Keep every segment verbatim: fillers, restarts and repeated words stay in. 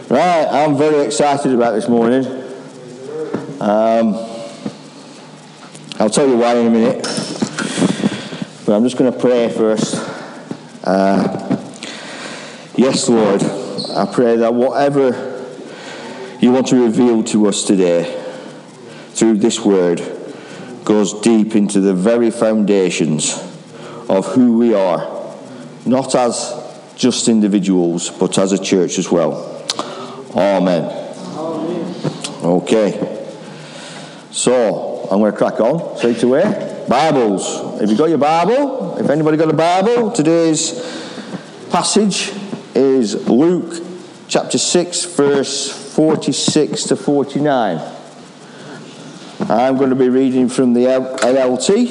Right, I'm very excited about this morning. Um, I'll tell you why in a minute. But I'm just going to pray first. Uh, yes, Lord, I pray that whatever you want to reveal to us today through this word goes deep into the very foundations of who we are, not as just individuals, but as a church as well. Amen. Amen. Okay. So, I'm going to crack on straight away. Bibles. Have you got your Bible? If anybody got a Bible, today's passage is Luke chapter six, verse forty-six to forty-nine. I'm going to be reading from the L L T,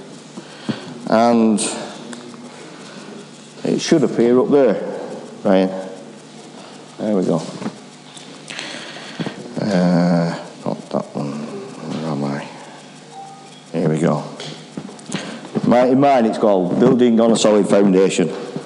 and it should appear up there. Right. There we go. Uh, not that one. Where am I? Here we go. In mine it's called Building on a Solid Foundation.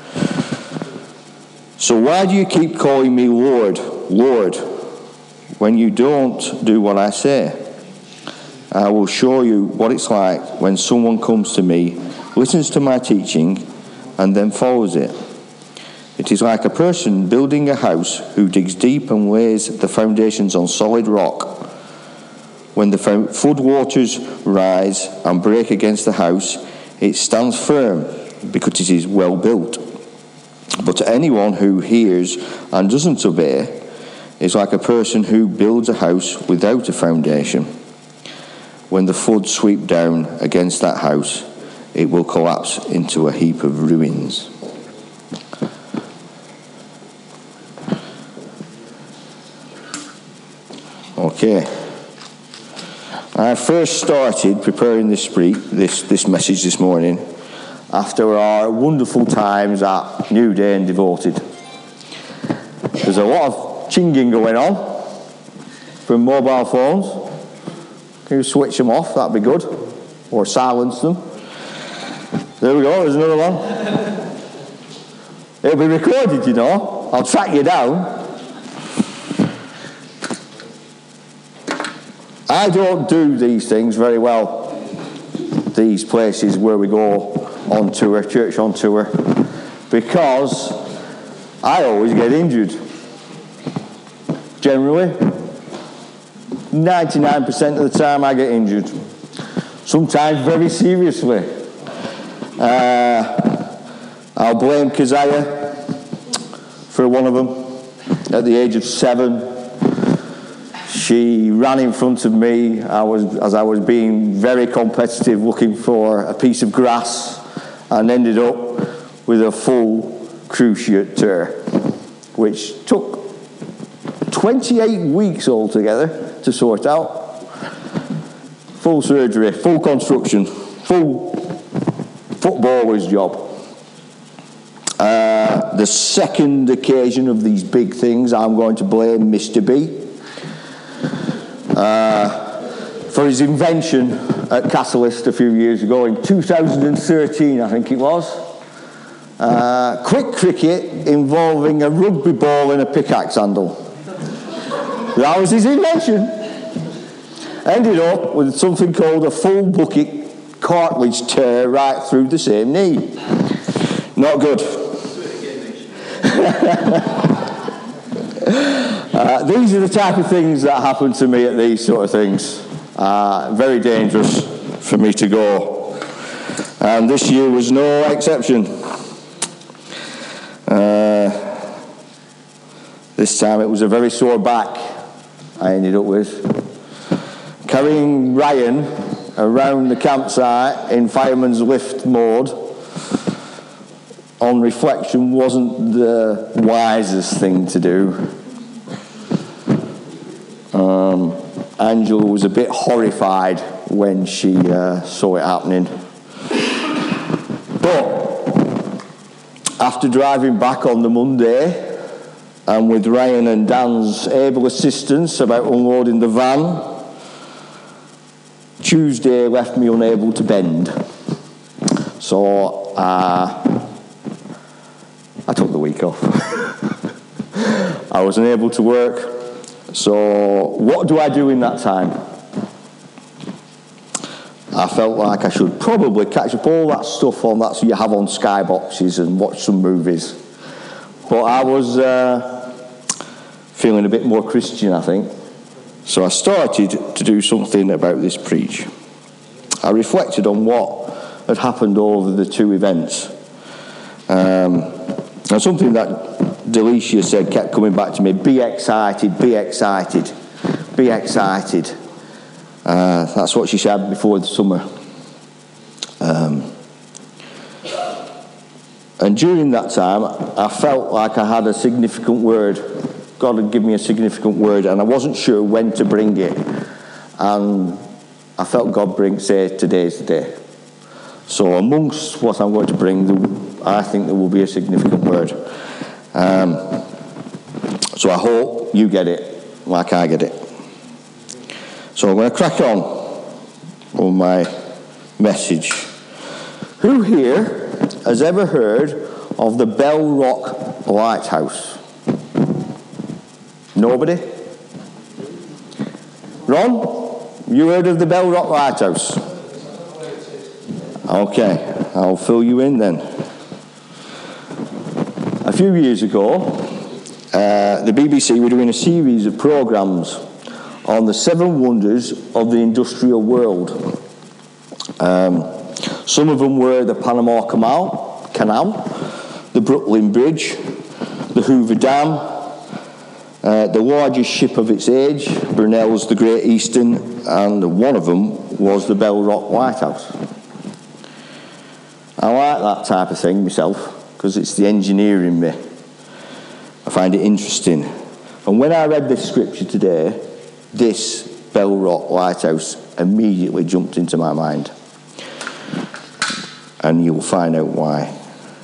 So why do you keep calling me Lord, Lord, when you don't do what I say? I will show you what it's like when someone comes to me, listens to my teaching, and then follows it. It is like a person building a house who digs deep and lays the foundations on solid rock. When the flood waters rise and break against the house, it stands firm because it is well built. But anyone who hears and doesn't obey is like a person who builds a house without a foundation. When the floods sweep down against that house, it will collapse into a heap of ruins. Okay. I first started preparing this spree, this this message this morning after our wonderful times at New Day and Devoted. There's a lot of chinging going on from mobile phones. Can you switch them off? That'd be good. Or silence them. There we go, there's another one. It'll be recorded, you know. I'll track you down. I don't do these things very well. These places where we go on tour, church on tour, because I always get injured. Generally, ninety-nine percent of the time I get injured. Sometimes very seriously. Uh, I'll blame Keziah for one of them. At the age of seven, she ran in front of me I was, as I was being very competitive, looking for a piece of grass, and ended up with a full cruciate tear, which took twenty-eight weeks altogether to sort out. Full surgery, full construction, full footballer's job. Uh, the second occasion of these big things, I'm going to blame Mister B. Uh, for his invention at Catalyst a few years ago in two thousand thirteen, I think it was. Uh, quick cricket involving a rugby ball and a pickaxe handle. That was his invention. Ended up with something called a full bucket cartilage tear right through the same knee. Not good. Uh, these are the type of things that happen to me at these sort of things. Uh, very dangerous for me to go. And this year was no exception. Uh, this time it was a very sore back I ended up with. Carrying Ryan around the campsite in fireman's lift mode, on reflection, wasn't the wisest thing to do. Um, Angela was a bit horrified when she uh, saw it happening. But after driving back on the Monday, and with Ryan and Dan's able assistance about unloading the van, Tuesday left me unable to bend. So uh, I took the week off. I was unable to work. So what do I do in that time? I felt like I should probably catch up all that stuff on that you have on skyboxes and watch some movies. But I was uh, feeling a bit more Christian, I think. So I started to do something about this preach. I reflected on what had happened over the two events. Um, and something that Delicia said kept coming back to me: be excited, be excited, be excited. Uh, that's what she said before the summer. Um, and during that time, I felt like I had a significant word. God had given me a significant word, and I wasn't sure when to bring it. And I felt God bring, say, today's the day. So amongst what I'm going to bring, I think there will be a significant word. Um, so I hope you get it like I get it. So I'm going to crack on on my message. Who here has ever heard of the Bell Rock Lighthouse? Nobody? Ron, you heard of the Bell Rock Lighthouse? Okay, I'll fill you in then. A few years ago, uh, the B B C were doing a series of programmes on the seven wonders of the industrial world. Um, some of them were the Panama Canal, Canal, the Brooklyn Bridge, the Hoover Dam, uh, the largest ship of its age, Brunel's the Great Eastern, and one of them was the Bell Rock Lighthouse. I like that type of thing myself, because it's the engineer in me. I find it interesting. And when I read this scripture today, this Bell Rock Lighthouse immediately jumped into my mind. And you'll find out why.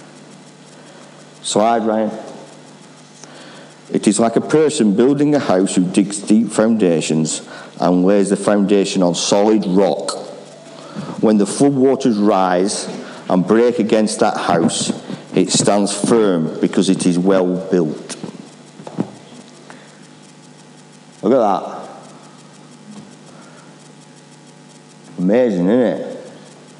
Slide, Ryan. It is like a person building a house who digs deep foundations and lays the foundation on solid rock. When the floodwaters rise and break against that house, it stands firm because it is well built. Look at that. Amazing, isn't it?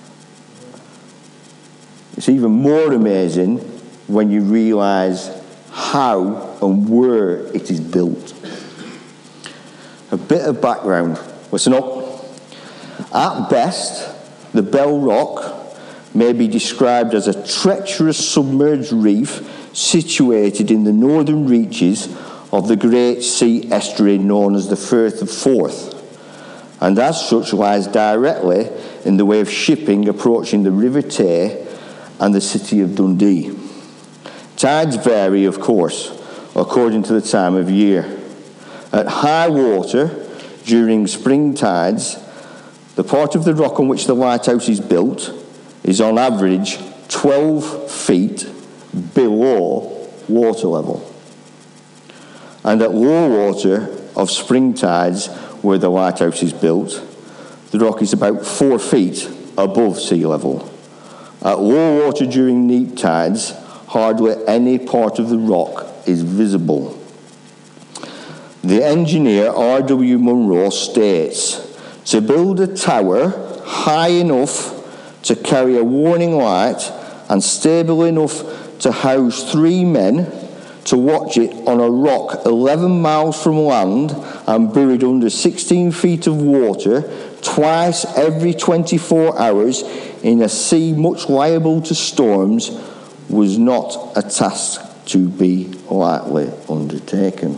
It's even more amazing when you realise how and where it is built. A bit of background. Listen up. At best, the Bell Rock may be described as a treacherous submerged reef situated in the northern reaches of the Great Sea Estuary known as the Firth of Forth, and as such lies directly in the way of shipping approaching the River Tay and the city of Dundee. Tides vary, of course, according to the time of year. At high water, during spring tides, the part of the rock on which the lighthouse is built is on average twelve feet below water level. And at low water of spring tides, where the lighthouse is built, the rock is about four feet above sea level. At low water during neap tides, hardly any part of the rock is visible. The engineer R W Munro states, to build a tower high enough to carry a warning light and stable enough to house three men to watch it on a rock eleven miles from land and buried under sixteen feet of water twice every twenty-four hours in a sea much liable to storms was not a task to be lightly undertaken.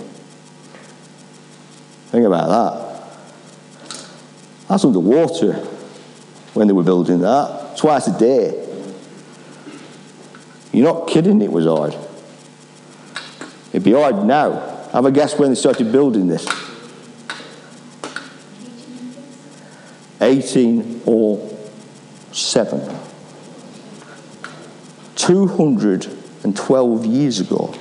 Think about that. That's underwater when they were building that, twice a day. You're not kidding, it was hard. It'd be hard now. Have a guess when they started building this. eighteen oh seven. two hundred twelve years ago.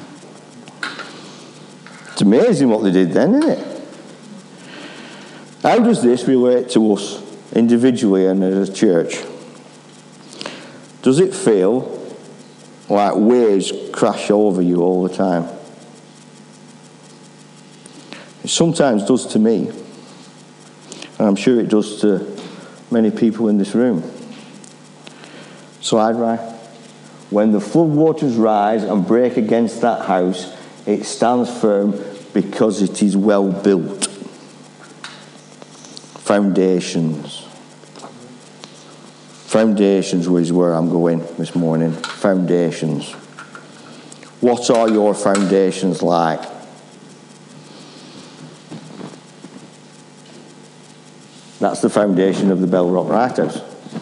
It's amazing what they did then, isn't it? How does this relate to us individually and as a church? Does it feel like waves crash over you all the time? It sometimes does to me, and I'm sure it does to many people in this room. So I'd write, when the floodwaters rise and break against that house, it stands firm because it is well built. Foundations. Foundations is where I'm going this morning. Foundations. What are your foundations like? That's the foundation of the Bell Rock Lighthouse.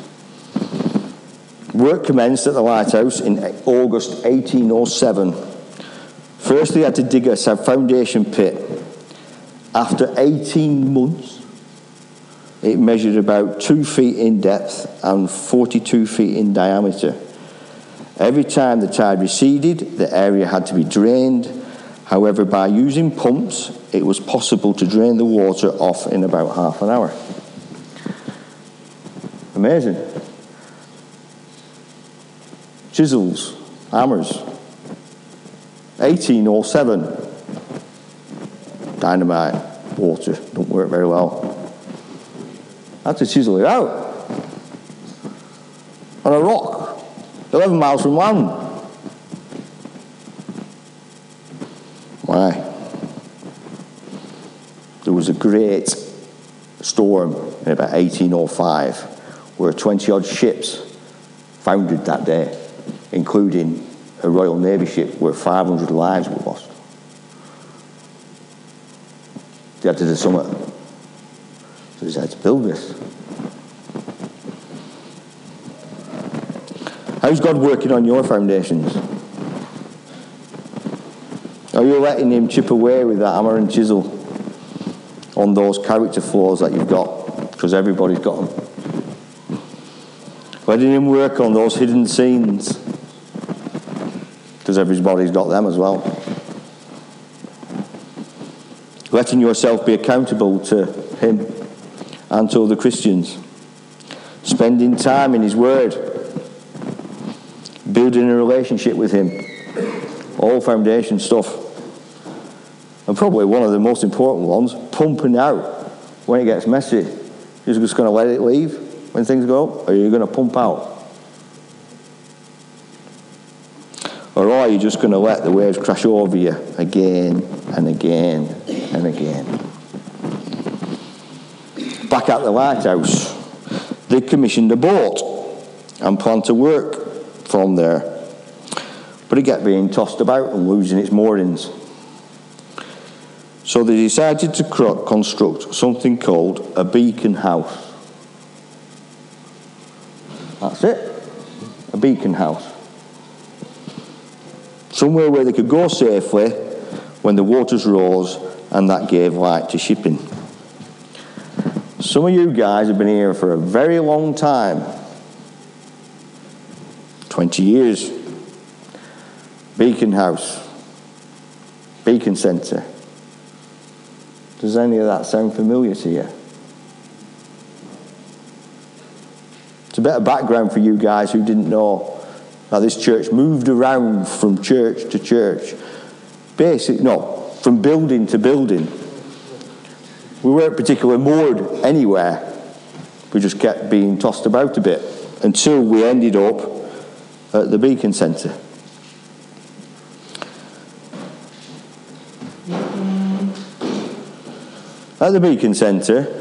Work commenced at the lighthouse in August eighteen oh seven. First they had to dig a foundation pit. After eighteen months, it measured about two feet in depth and forty-two feet in diameter. Every time the tide receded, the area had to be drained. However, by using pumps, it was possible to drain the water off in about half an hour. Amazing. Chisels, hammers. eighteen oh seven. Dynamite, water, don't work very well. Had to chisel it out. On a rock, eleven miles from land. Why? There was a great storm in about eighteen oh five where twenty-odd ships foundered that day, including a Royal Navy ship where five hundred lives were lost. They had to do something. So they decided to build this. How's God working on your foundations? Are you letting him chip away with that hammer and chisel on those character flaws that you've got? Because everybody's got them. Letting him work on those hidden scenes, because everybody's got them as well. Letting yourself be accountable to him and to other Christians. Spending time in his word. Building a relationship with him. All foundation stuff. And probably one of the most important ones, pumping out when it gets messy. You're just going to let it leave when things go up, or are you going to pump out? Or are you just going to let the waves crash over you again and again and again? Back at the lighthouse, they commissioned a boat and planned to work from there. But it kept being tossed about and losing its moorings. So they decided to construct something called a beacon house. That's it. A beacon house. Somewhere where they could go safely when the waters rose, and that gave light to shipping. Some of you guys have been here for a very long time. twenty years. Beacon House. Beacon Centre. Does any of that sound familiar to you? It's a bit of background for you guys who didn't know that this church moved around from church to church. Basic, no, from building to building. We weren't particularly moored anywhere. We just kept being tossed about a bit until we ended up at the Beacon Centre. At the Beacon Centre,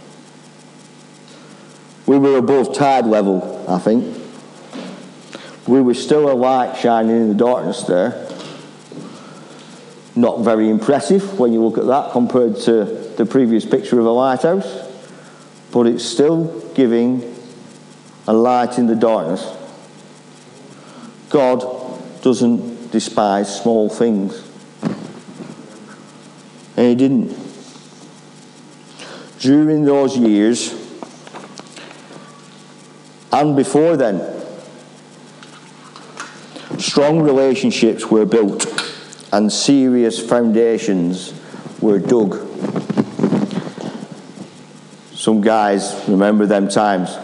we were above tide level, I think. We were still a light shining in the darkness there. Not very impressive when you look at that compared to the previous picture of a lighthouse, but it's still giving a light in the darkness. God doesn't despise small things. And he didn't. During those years, and before then, strong relationships were built and serious foundations were dug. Some guys remember them times.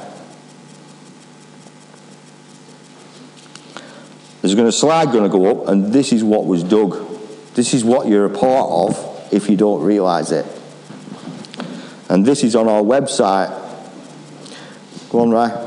There's going to slide going to go up, and this is what was dug. This is what you're a part of. if you don't realise it. And this is on our website. Go on, Ray.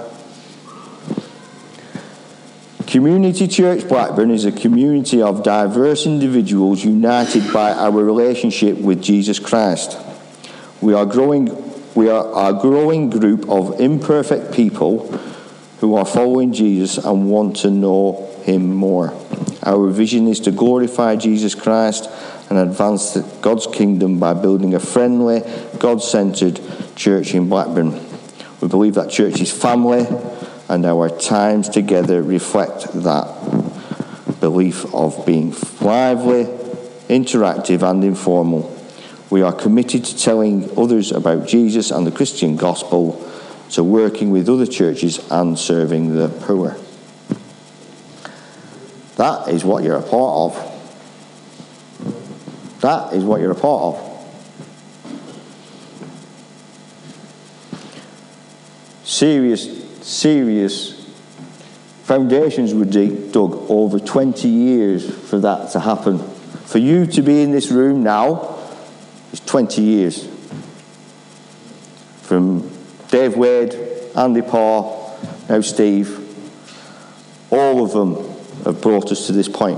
Community Church Blackburn is a community of diverse individuals united by our relationship with Jesus Christ. We are growing, we are a growing group of imperfect people who are following Jesus and want to know him more. Our vision is to glorify Jesus Christ and advance God's kingdom by building a friendly, God-centered church in Blackburn. We believe that church is family, and our times together reflect that belief of being lively, interactive, and informal. We are committed to telling others about Jesus and the Christian gospel, to working with other churches and serving the poor. That is what you're a part of. That is what you're a part of. Serious, serious foundations were dug over twenty years for that to happen. For you to be in this room now is twenty years. From Dave Wade, Andy Parr, now Steve, all of them have brought us to this point.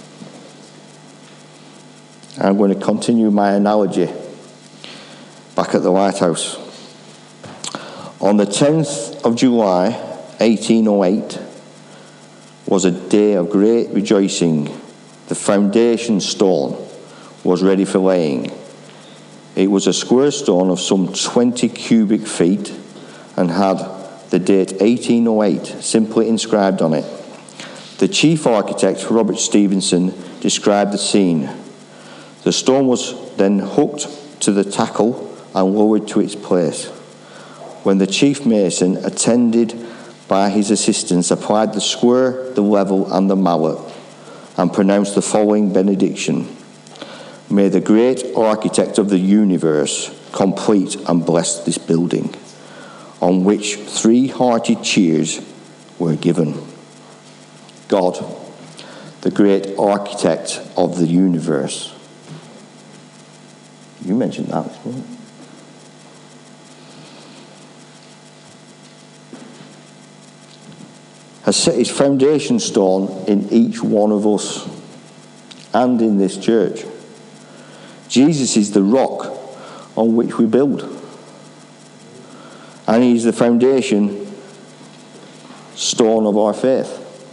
I'm going to continue my analogy back at the lighthouse. On the tenth of July, eighteen oh eight, was a day of great rejoicing. The foundation stone was ready for laying. It was a square stone of some twenty cubic feet and had the date eighteen oh eight simply inscribed on it. The chief architect, Robert Stevenson, described the scene. The stone was then hooked to the tackle and lowered to its place. When the chief mason, attended by his assistants, applied the square, the level, and the mallet, and pronounced the following benediction: May the great architect of the universe complete and bless this building, on which three hearty cheers were given. God, the great architect of the universe. You mentioned that this morning. Has set his foundation stone in each one of us and in this church. Jesus is the rock on which we build. And he's the foundation stone of our faith.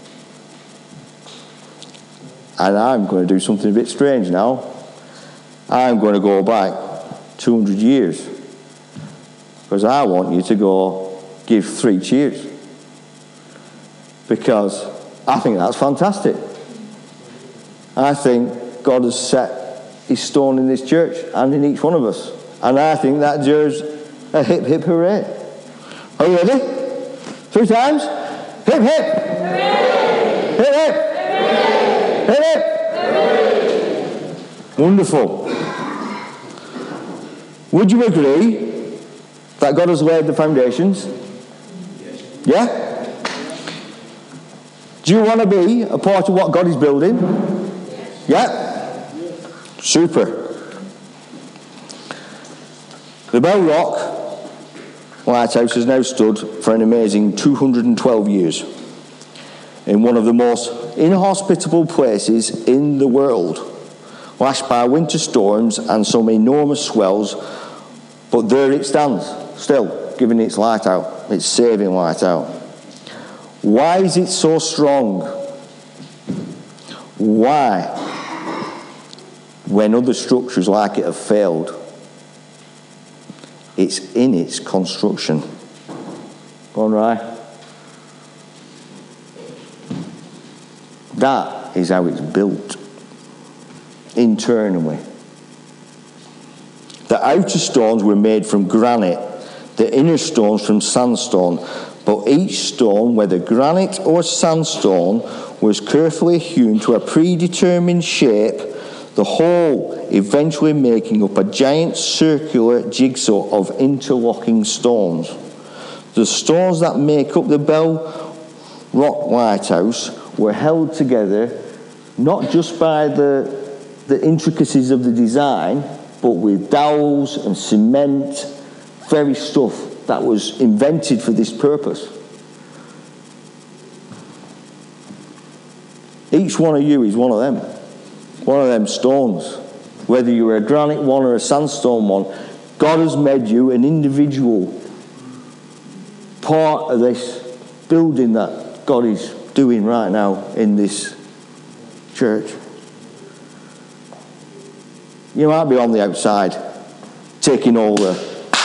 And I'm going to do something a bit strange now. I'm going to go back two hundred years. Because I want you to go give three cheers. Because I think that's fantastic. I think God has set his stone in this church and in each one of us. And I think that deserves a hip hip hooray. Are you ready? Three times. Hip hip. Hooray. Hip hip. Hooray. Hip hip. Hooray. Wonderful. Would you agree that God has laid the foundations? Yeah? Do you want to be a part of what God is building? Yeah? Super. The Bell Rock Lighthouse has now stood for an amazing two hundred twelve years in one of the most inhospitable places in the world, lashed by winter storms and some enormous swells, but there it stands, still, giving its light out, its saving light out. Why is it so strong? Why? When other structures like it have failed, it's in its construction. Go on, Ray. That is how it's built. Internally. The outer stones were made from granite, the inner stones from sandstone, but each stone, whether granite or sandstone, was carefully hewn to a predetermined shape, the whole eventually making up a giant circular jigsaw of interlocking stones. The stones that make up the Bell Rock Lighthouse were held together not just by the, the intricacies of the design, but with dowels and cement, very stuff that was invented for this purpose. Each one of you is one of them. One of them stones. Whether you're a granite one or a sandstone one, God has made you an individual part of this building that God is doing right now in this church. You might be on the outside, taking all the...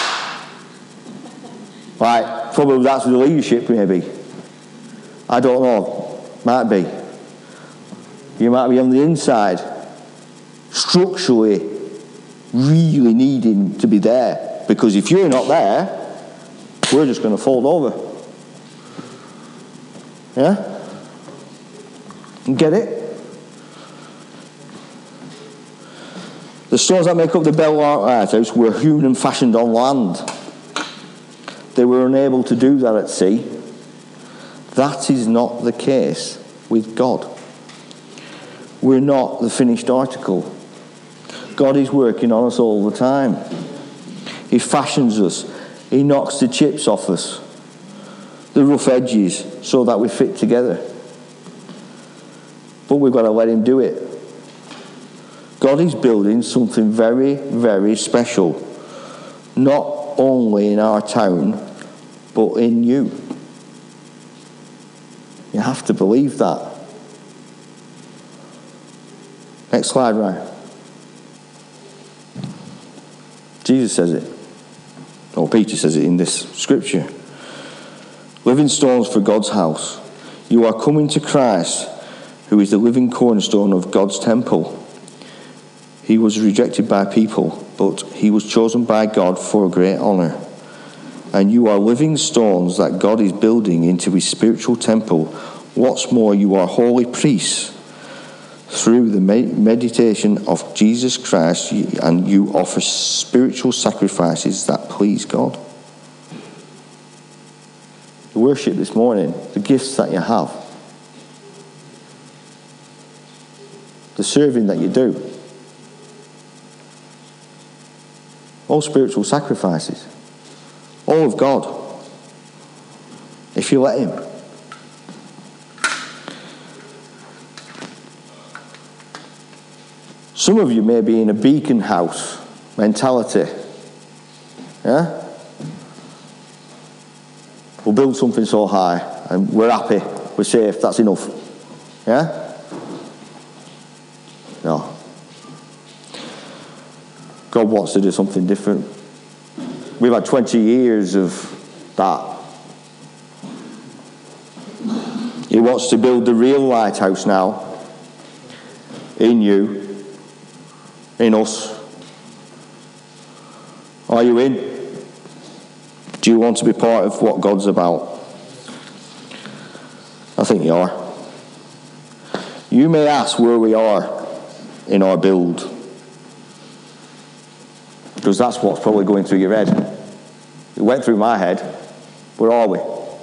Right, probably that's the leadership maybe. I don't know. Might be. You might be on the inside, structurally really needing to be there. Because if you're not there, we're just going to fall over. Yeah? You get it? The stones that make up the Bellark Lighthouse were hewn and fashioned on land. They were unable to do that at sea. That is not the case with God. We're not the finished article. God is working on us all the time. He fashions us. He knocks the chips off us, the rough edges, so that we fit together. But we've got to let him do it. God is building something very, very special. Not only in our town, but in you. You have to believe that. Next slide, Ryan. Jesus says it. Or Peter says it in this scripture. Living stones for God's house. You are coming to Christ, who is the living cornerstone of God's temple. He was rejected by people, but he was chosen by God for a great honour. And you are living stones that God is building into his spiritual temple. What's more, you are holy priests through the meditation of Jesus Christ, and you offer spiritual sacrifices that please God. The worship this morning, the gifts that you have, the serving that you do, all spiritual sacrifices, all of God, if you let him. Some of you may be in a beacon house mentality. Yeah? We'll build something so high and we're happy, we're safe, that's enough. Yeah? No. God wants to do something different. We've had twenty years of that. He wants to build the real lighthouse now. In you. In us. Are you in? Do you want to be part of what God's about? I think you are. You may ask where we are in our build, because that's what's probably going through your head. It went through my head. Where are we?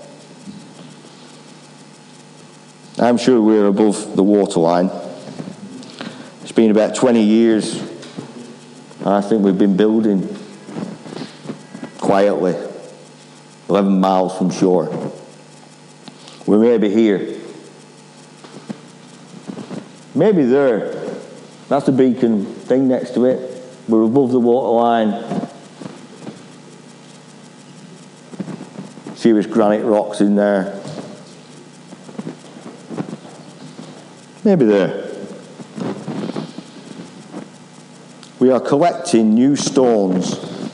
I'm sure we're above the waterline. It's been about twenty years, and I think we've been building quietly, eleven miles from shore. We may be here, maybe there. That's the beacon thing next to it. We're above the waterline. Serious granite rocks in there. Maybe there. We are collecting new stones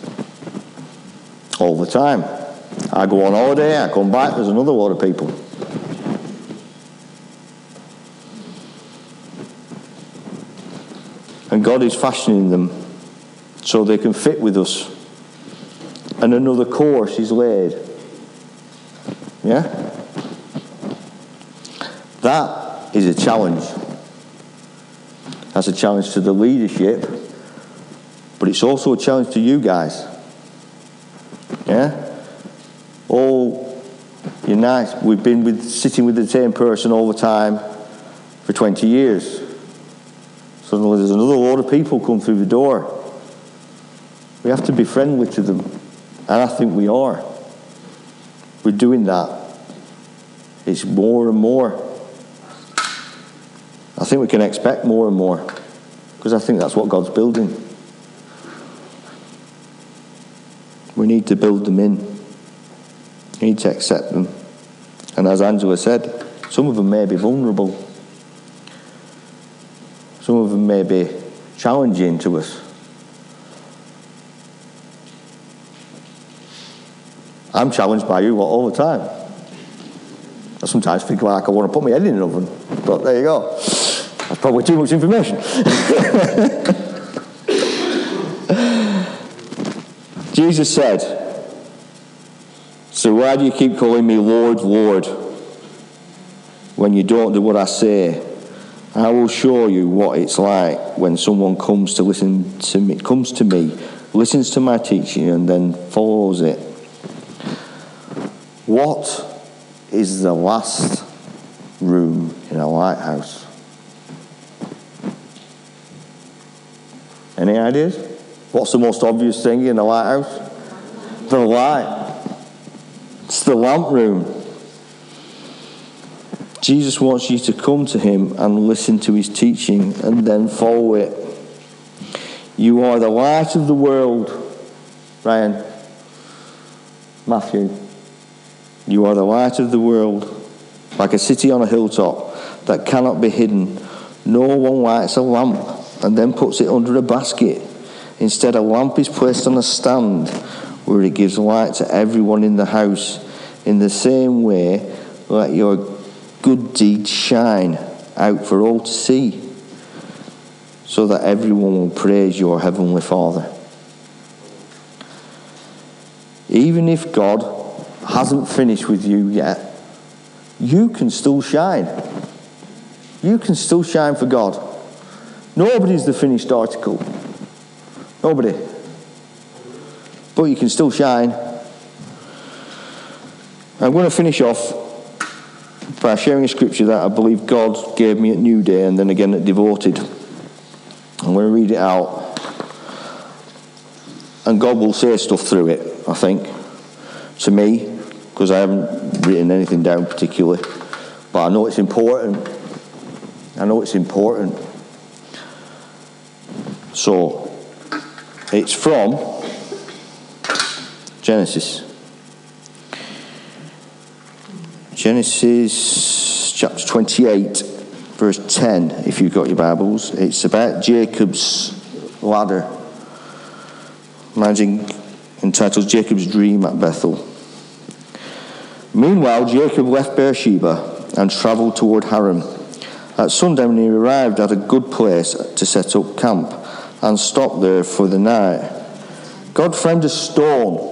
all the time. I go on holiday, I come back, there's another lot of people. And God is fashioning them so they can fit with us. And another course is laid. Yeah? That is a challenge. That's a challenge to the leadership, but it's also a challenge to you guys. Yeah? All, you're nice. We've been with, sitting with the same person all the time for twenty years. Suddenly there's another load of people come through the door. We have to be friendly to them. And I think we are. We're doing that. It's more and more. I think we can expect more and more. Because I think that's what God's building. We need to build them in. We need to accept them. And as Angela said, some of them may be vulnerable. Some of them may be challenging to us. I'm challenged by you all the time. I sometimes think like I want to put my head in an oven. But there you go. That's probably too much information. Jesus said, so why do you keep calling me Lord, Lord, when you don't do what I say? I will show you what it's like when someone comes to listen to me, comes to me, listens to my teaching, and then follows it. What is the last room in a lighthouse? Any ideas? What's the most obvious thing in a lighthouse? The light. It's the lamp room. Jesus wants you to come to him and listen to his teaching and then follow it. You are the light of the world. Ryan. Matthew. You are the light of the world, like a city on a hilltop that cannot be hidden. No one lights a lamp and then puts it under a basket. Instead, a lamp is placed on a stand where it gives light to everyone in the house. In the same way, let your good deeds shine out for all to see, so that everyone will praise your heavenly Father. Even if God hasn't finished with you yet, you can still shine. You can still shine for God. Nobody's the finished article. Nobody. But you can still shine. I'm going to finish off by sharing a scripture that I believe God gave me at New Day and then again at Devoted. I'm going to read it out. And God will say stuff through it, I think, to me, because I haven't written anything down particularly. But I know it's important. I know it's important. So, it's from Genesis. Genesis chapter twenty-eight, verse ten, if you've got your Bibles. It's about Jacob's ladder. Imagine, entitled Jacob's Dream at Bethel. Meanwhile, Jacob left Beersheba and travelled toward Haran. At sundown, he arrived at a good place to set up camp and stopped there for the night. God found a stone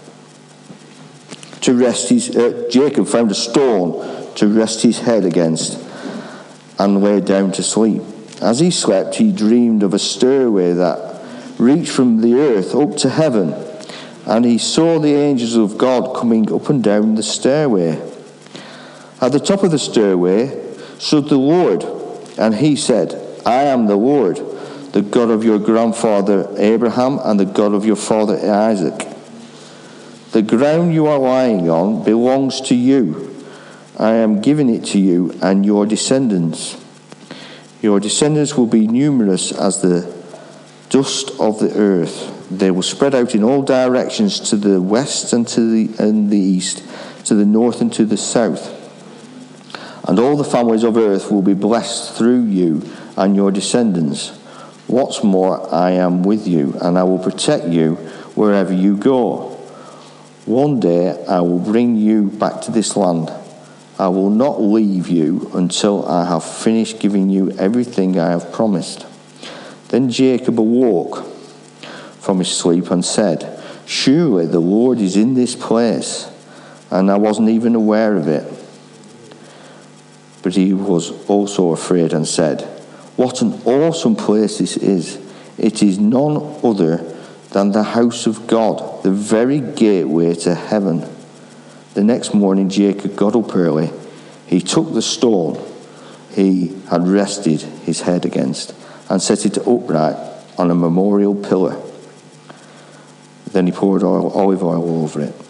to rest his. Uh, Jacob found a stone to rest his head against, and lay down to sleep. As he slept, he dreamed of a stairway that reached from the earth up to heaven, and he saw the angels of God coming up and down the stairway. At the top of the stairway stood the Lord, and he said, I am the Lord, the God of your grandfather Abraham and the God of your father Isaac. The ground you are lying on belongs to you. I am giving it to you and your descendants. Your descendants will be numerous as the dust of the earth. They will spread out in all directions, to the west and to the, and the east, to the north and to the south. And all the families of earth will be blessed through you and your descendants. What's more, I am with you, and I will protect you wherever you go. One day I will bring you back to this land. I will not leave you until I have finished giving you everything I have promised. Then Jacob awoke from his sleep and said, Surely the Lord is in this place, and I wasn't even aware of it. But he was also afraid and said, What an awesome place this is. It is none other than the house of God, the very gateway to heaven. The next morning Jacob got up early. He took the stone he had rested his head against and set it upright on a memorial pillar. Then he poured oil, olive oil over it.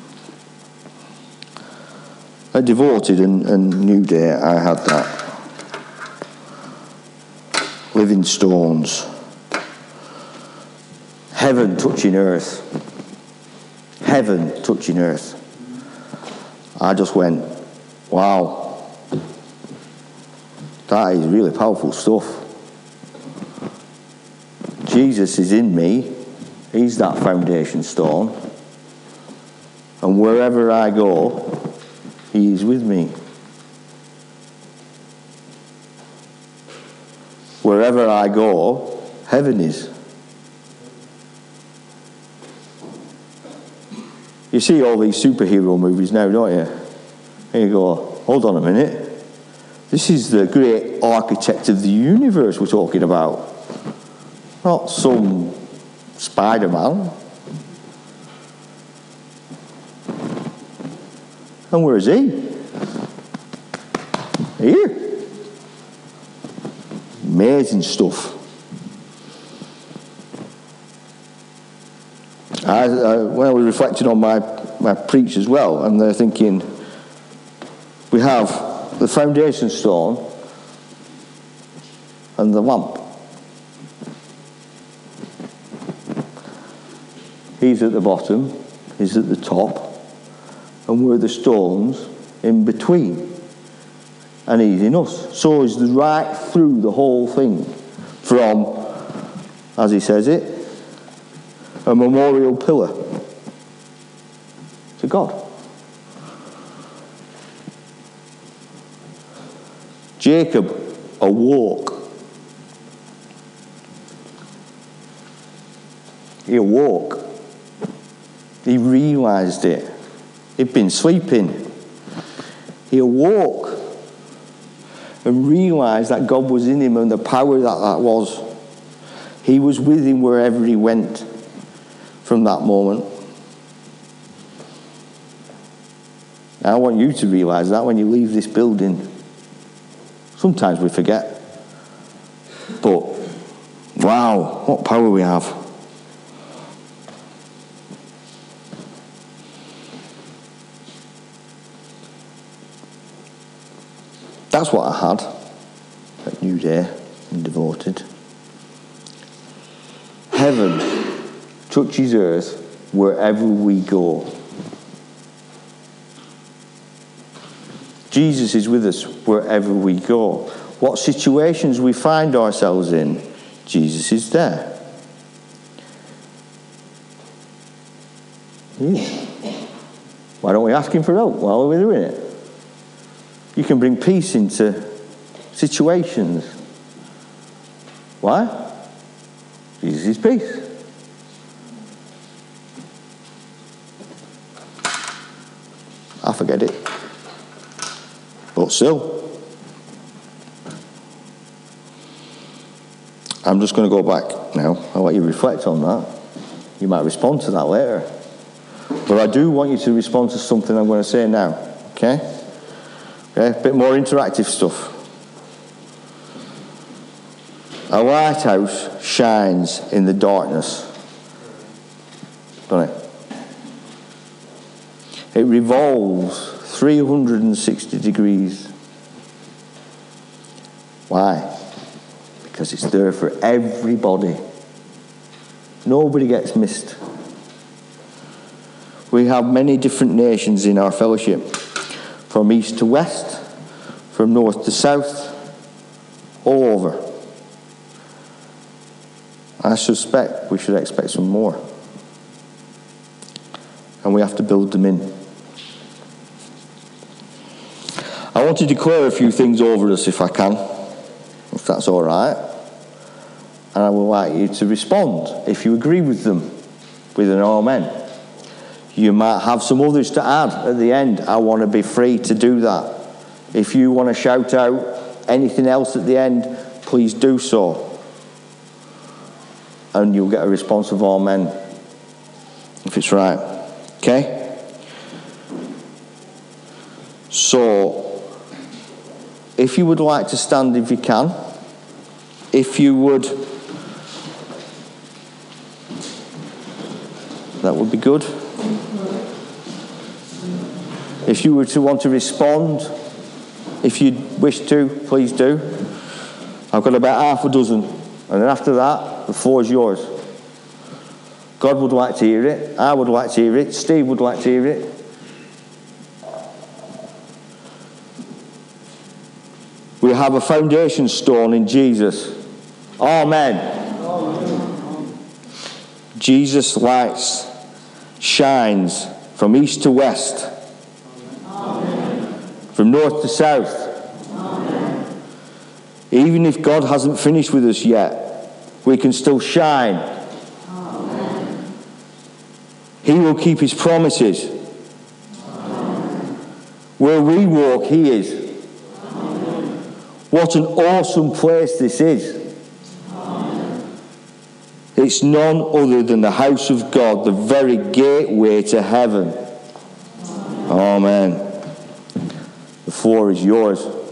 At Devoted and, and New Day, I had that. Living stones. Heaven touching earth. Heaven touching earth. I just went, wow. That is really powerful stuff. Jesus is in me. He's that foundation stone. And wherever I go, he is with me. Wherever I go, heaven is. You see all these superhero movies now, don't you? And you go, hold on a minute. This is the great architect of the universe we're talking about. Not some Spider-Man. And where is he? Here. Amazing stuff. I, I, when I was reflecting on my, my preach as well, and they're thinking, we have the foundation stone and the lamp. He's at the bottom, he's at the top, and we're the stones in between. And he's in us. So he's right through the whole thing. From, as he says it, a memorial pillar to God. Jacob awoke. He awoke. He realised it. He'd been sleeping. He awoke and realised that God was in him and the power that that was. He was with him wherever he went from that moment. I want you to realise that when you leave this building. Sometimes we forget. But, wow, what power we have. That's what I had at New Day and Devoted. Heaven touches earth wherever we go. Jesus is with us wherever we go. What situations we find ourselves in, Jesus is there. Yeah. Why don't we ask him for help while we're doing it? You can bring peace into situations. Why? Jesus is peace. I forget it. But still, I'm just going to go back now. I'll let you reflect on that. You might respond to that later. But I do want you to respond to something I'm going to say now. Okay? Okay, a bit more interactive stuff. A lighthouse shines in the darkness, doesn't it? It revolves three hundred sixty degrees. Why? Because it's there for everybody. Nobody gets missed. We have many different nations in our fellowship. From east to west, from north to south, all over. I suspect we should expect some more. And we have to build them in. I want to declare a few things over us if I can, if that's all right. And I would like you to respond if you agree with them with an amen. You might have some others to add at the end. I want to be free to do that. If you want to shout out anything else at the end, please do so. And you'll get a response of amen, if it's right. Okay? So, if you would like to stand if you can, if you would That would be good. If you were to want to respond, if you wish to, please do. I've got about half a dozen. And then after that, the floor is yours. God would like to hear it. I would like to hear it. Steve would like to hear it. We have a foundation stone in Jesus. Amen. Amen. Jesus' lights shines from east to west. Amen. From north to south. Amen. Even if God hasn't finished with us yet, we can still shine. Amen. He will keep his promises. Amen. Where we walk, he is. What an awesome place this is. Amen. It's none other than the house of God, the very gateway to heaven. Amen. Amen. The floor is yours.